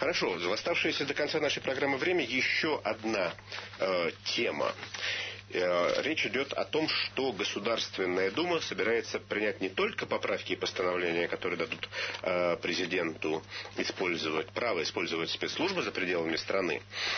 Хорошо, в оставшееся до конца нашей программы время еще одна тема. Речь идет о том, что Государственная Дума собирается принять не только поправки и постановления, которые дадут президенту право использовать спецслужбы за пределами страны,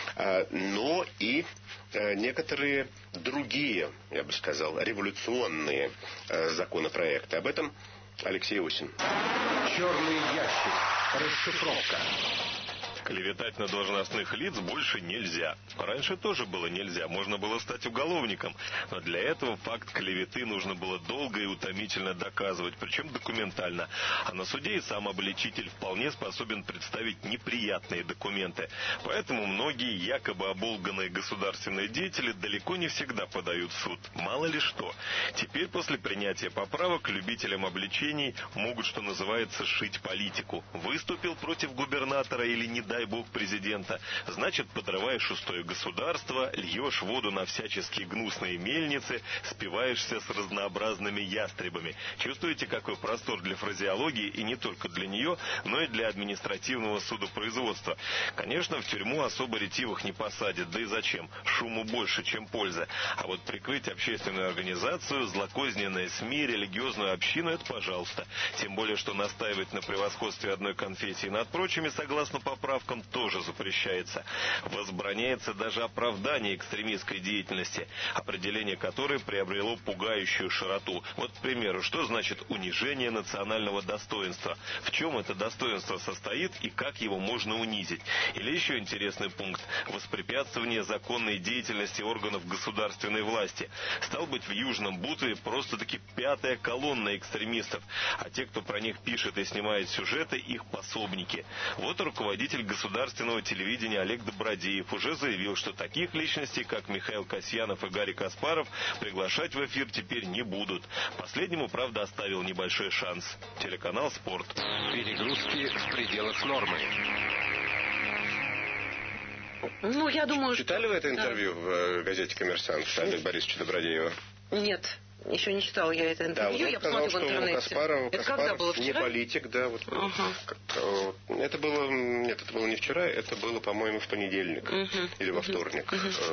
но и некоторые другие, я бы сказал, революционные законопроекты. Об этом Алексей Осин. Черный ящик. Расшифровка. Клеветать на должностных лиц больше нельзя. Раньше тоже было нельзя, можно было стать уголовником. Но для этого факт клеветы нужно было долго и утомительно доказывать, причем документально. А на суде и сам обличитель вполне способен представить неприятные документы. Поэтому многие якобы оболганные государственные деятели далеко не всегда подают в суд. Мало ли что. Теперь после принятия поправок любителям обличений могут, что называется, шить политику. Выступил против губернатора или не дай бог президента, значит, подрываешь устое государство, льешь воду на всяческие гнусные мельницы, спиваешься с разнообразными ястребами. Чувствуете, какой простор для фразеологии, и не только для нее, но и для административного судопроизводства. Конечно, в тюрьму особо ретивых не посадят, да и зачем? Шуму больше, чем польза. А вот прикрыть общественную организацию, злокозненные СМИ, религиозную общину — это пожалуйста. Тем более, что настаивать на превосходстве одной конфессии над прочими, согласно поправкам, тоже запрещается. Возбраняется даже оправдание экстремистской деятельности, определение которой приобрело пугающую широту. Вот, к примеру, что значит унижение национального достоинства? В чем это достоинство состоит и как его можно унизить? Или еще интересный пункт – воспрепятствование законной деятельности органов государственной власти. Стал быть, в Южном Бутове просто-таки пятая колонна экстремистов, а те, кто про них пишет и снимает сюжеты, их пособники. Вот руководитель государственного телевидения Олег Добродеев уже заявил, что таких личностей, как Михаил Касьянов и Гарри Каспаров, приглашать в эфир теперь не будут. Последнему, правда, оставил небольшой шанс. Телеканал «Спорт». Перегрузки в пределах нормы. Ну, я думаю, Читали вы это интервью в газете «Коммерсант» Олега Борисовича Добродеева? Нет. Еще не читала я это интервью, да, я посмотрю в интернете. Каспаров когда было, вчера? Не политик, да. Вот, это было не вчера, это было, по-моему, в понедельник или во вторник.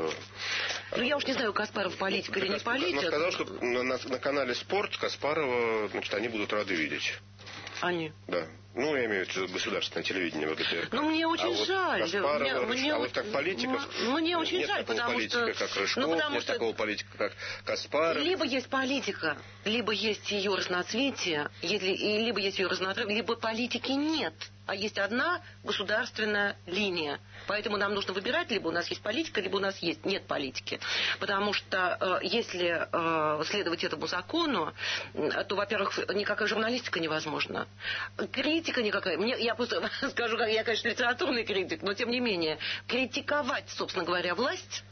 Ну, я уж не знаю, Каспаров политик или не политик. Он сказал, что на канале «Спорт» Каспарова, значит, они будут рады видеть. Они? Да. Ну, я имею в виду государственное телевидение ВГТРК. Ну, мне очень жаль. Каспарова, вот как политиков... Мне очень жаль, потому что... Нет такого политика, как Рыжков, нет такого политика, как Каспаров. Либо есть политика, либо есть ее разноцветие, либо есть ее разноцветие, либо политики нет. А есть одна государственная линия. Поэтому нам нужно выбирать, либо у нас есть политика, либо у нас нет политики. Потому что если следовать этому закону, то, во-первых, никакая журналистика невозможна. Критика никакая. Я просто скажу, я, конечно, литературный критик, но тем не менее, критиковать, собственно говоря, власть,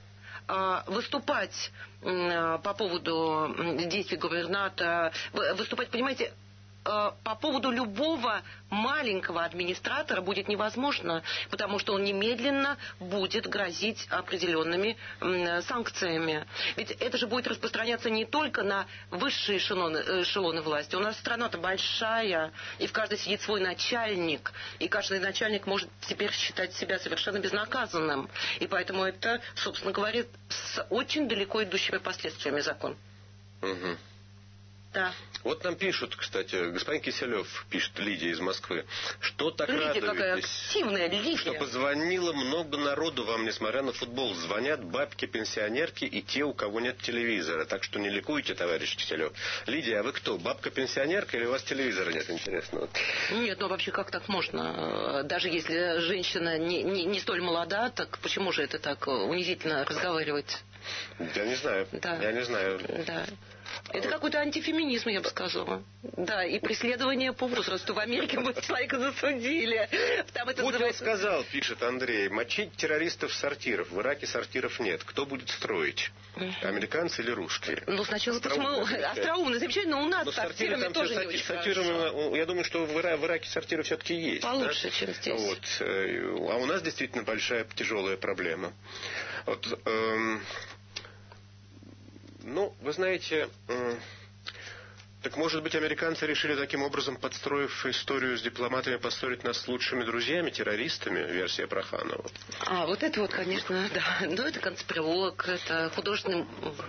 выступать по поводу действий губернатора, выступать, понимаете, по поводу любого маленького администратора будет невозможно, потому что он немедленно будет грозить определенными санкциями. Ведь это же будет распространяться не только на высшие эшелоны власти. У нас страна-то большая, и в каждой сидит свой начальник, и каждый начальник может теперь считать себя совершенно безнаказанным. И поэтому это, собственно говоря, с очень далеко идущими последствиями закон. Угу. Да. Вот нам пишут, кстати, господин Киселев пишет, Лидия из Москвы, что так Лидия какая активная, Лидия. Что позвонило много народу вам, несмотря на футбол. Звонят бабки, пенсионерки и те, у кого нет телевизора. Так что не ликуйте, товарищ Киселев. Лидия, а вы кто, бабка-пенсионерка или у вас телевизора нет, интересно? Нет, ну вообще как так можно? Даже если женщина не столь молода, так почему же это так унизительно разговаривать? Я не знаю. Да. Я не знаю. Да. Это какой-то антифеминизм, я бы сказала. Да, и преследование по возрасту. В Америке человека засудили. Там это Путин сказал, пишет Андрей, мочить террористов с сортиров. В Ираке сортиров нет. Кто будет строить? Американцы или русские? Ну, сначала почему? Остроумно, замечательно, но у нас с сортирами тоже не очень хорошо. Я думаю, что в Ираке сортиры все-таки есть. Получше, да? Чем здесь. Вот. А у нас действительно большая, тяжелая проблема. Вот... Ну, вы знаете, Так, может быть, американцы решили таким образом, подстроив историю с дипломатами, подстроить нас с лучшими друзьями, террористами, версия Проханова? Вот это вот, конечно, да. Ну, это конспиролог, это художественный...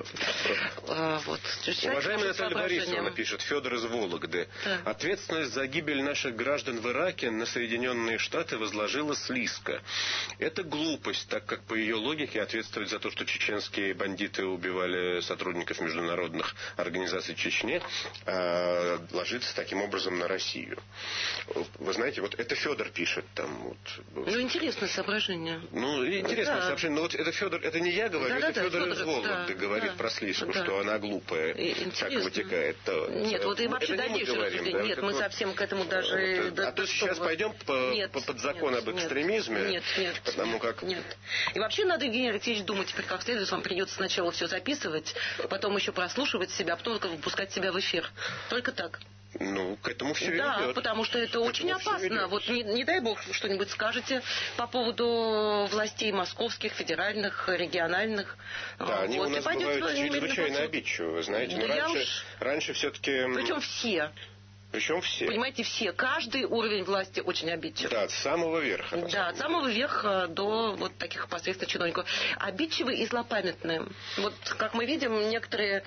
Уважаемая Наталья Борисовна, пишет Федор из Вологды. Да. Ответственность за гибель наших граждан в Ираке на Соединенные Штаты возложила Слизко. Это глупость, так как по ее логике ответствовать за то, что чеченские бандиты убивали сотрудников международных организаций Чечни, ложится таким образом на Россию. Вы знаете, вот это Федор пишет там. Интересное соображение. Интересное соображение. Но вот это Федор, это не я говорю, это Федор из Вологды говорит про Слизку, что она глупая, так вытекает. Нет, вот и вообще дальнейшее рассуждение. Нет, мы совсем к этому даже... А то сейчас пойдем под закон об экстремизме. Нет. Потому как... Нет. И вообще надо, Евгений Алексеевич, думать теперь как следует. Вам придется сначала все записывать, потом еще прослушивать себя, а потом выпускать себя в эфир. Только так. К этому все да, ведет. Потому что это очень опасно. Вот не дай бог что-нибудь скажете по поводу властей московских, федеральных, региональных. Да, они у нас бывают чрезвычайно обидчивы, вы знаете. Да раньше все-таки... Причем все. Понимаете, все. Каждый уровень власти очень обидчив. Да, от самого верха. Да, от самого верха до вот таких посредственных чиновников. Обидчивы и злопамятные. Вот, как мы видим, некоторые...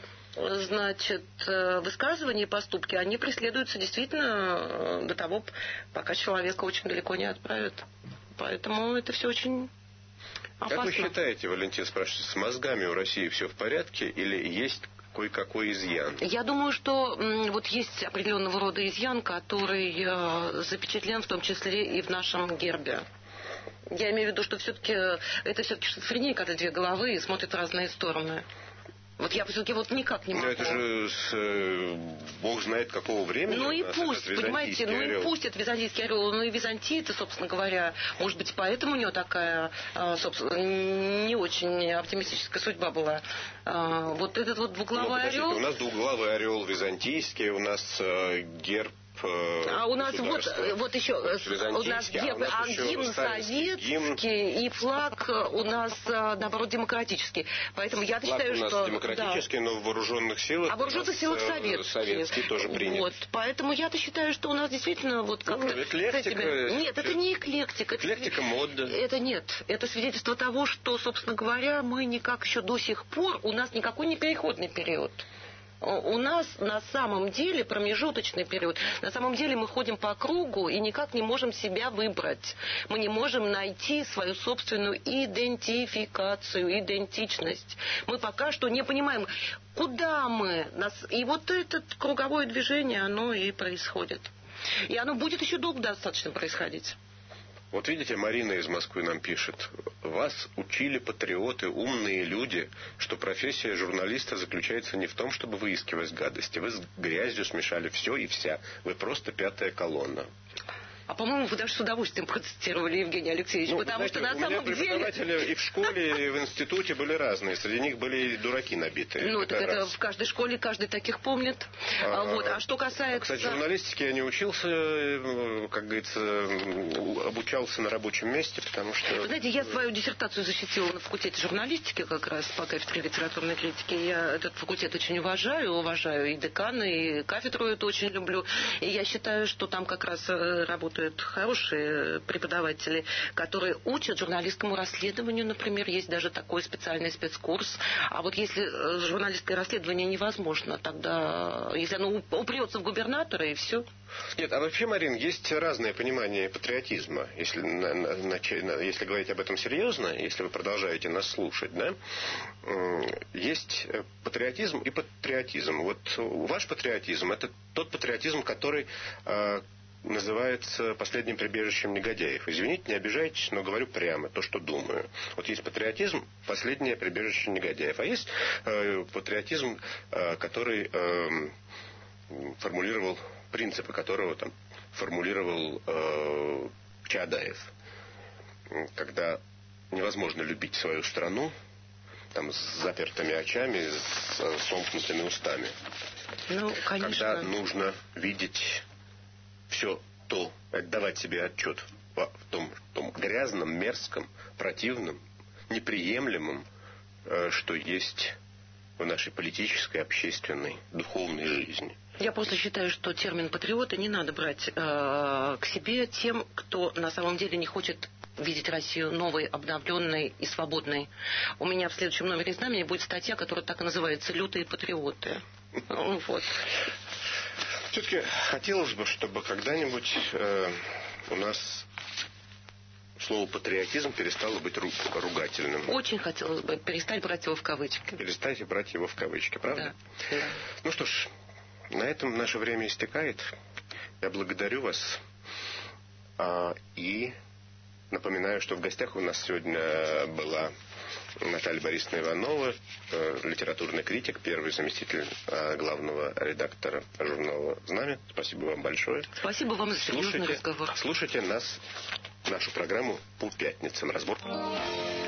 высказывания и поступки, они преследуются действительно до того, пока человека очень далеко не отправят. Поэтому это все очень опасно. Как вы считаете, Валентин спрашивает, с мозгами у России все в порядке или есть кое-какой изъян? Я думаю, что вот есть определенного рода изъян, который запечатлен в том числе и в нашем гербе. Я имею в виду, что это все-таки шизофрения, когда две головы и смотрят в разные стороны. Вот я все-таки никак не могу. Но это же бог знает какого времени. И пусть, понимаете, пусть это византийский орел, и Византия, это, собственно говоря, может быть, поэтому у него такая, собственно, не очень оптимистическая судьба была. Вот этот вот двуглавый орел. У нас двуглавый орел византийский, у нас герб. А у нас вот еще у нас гимн советский и флаг у нас наоборот демократический. Поэтому я считаю, что у нас демократический, но в вооруженных силах. А в вооруженных силах советский тоже принят. Вот, поэтому я-то считаю, что у нас действительно как-то. Эклектика. Нет, это не эклектика. Эклектика мода. Это нет. Это свидетельство того, что, собственно говоря, мы никак еще до сих пор, у нас никакой не переходный период. У нас на самом деле промежуточный период. На самом деле мы ходим по кругу и никак не можем себя выбрать. Мы не можем найти свою собственную идентификацию, идентичность. Мы пока что не понимаем, куда мы. И вот это круговое движение, оно и происходит. И оно будет еще долго достаточно происходить. Вот видите, Марина из Москвы нам пишет. Вас учили патриоты, умные люди, что профессия журналиста заключается не в том, чтобы выискивать гадости. Вы с грязью смешали все и вся. Вы просто пятая колонна. А, по-моему, вы даже с удовольствием процитировали, Евгений Алексеевич, потому что на самом деле... преподаватели и в школе, и в институте были разные. Среди них были и дураки набитые. Так это в каждой школе, каждый таких помнит. А что касается... Кстати, журналистике я не учился, как говорится, обучался на рабочем месте, потому что... Вы знаете, я свою диссертацию защитила на факультете журналистики, как раз по кафедре литературной критики. Я этот факультет очень уважаю и декана, и кафедру эту очень люблю. И я считаю, что там как раз работают хорошие преподаватели, которые учат журналистскому расследованию, например. Есть даже такой специальный спецкурс. А вот если журналистское расследование невозможно, тогда, если оно упрется в губернатора, и все. Нет, а вообще, Марин, есть разное понимание патриотизма. Если говорить об этом серьезно, если вы продолжаете нас слушать, да, есть патриотизм и патриотизм. Вот ваш патриотизм – это тот патриотизм, который называется последним прибежищем негодяев. Извините, не обижайтесь, но говорю прямо то, что думаю. Вот есть патриотизм, последнее прибежище негодяев. А есть патриотизм, который формулировал, принципы которого формулировал Чаадаев. Когда невозможно любить свою страну с запертыми очами, с сомкнутыми устами. Конечно. Когда нужно видеть все то, отдавать себе отчет в том грязном, мерзком, противном, неприемлемом, что есть в нашей политической, общественной, духовной жизни. Я просто считаю, что термин «патриоты» не надо брать к себе тем, кто на самом деле не хочет видеть Россию новой, обновленной и свободной. У меня в следующем номере «Знамени» будет статья, которая так и называется «Лютые патриоты». Вот. Все-таки хотелось бы, чтобы когда-нибудь у нас слово «патриотизм» перестало быть ругательным. Очень хотелось бы перестать брать его в кавычки. Перестать брать его в кавычки, правда? Да. Ну что ж, на этом наше время истекает. Я благодарю вас. И напоминаю, что в гостях у нас сегодня была Наталья Борисовна Иванова, литературный критик, первый заместитель главного редактора журнала «Знамя». Спасибо вам большое. Спасибо вам за серьезный разговор. Слушайте нашу программу по пятницам. Разбор.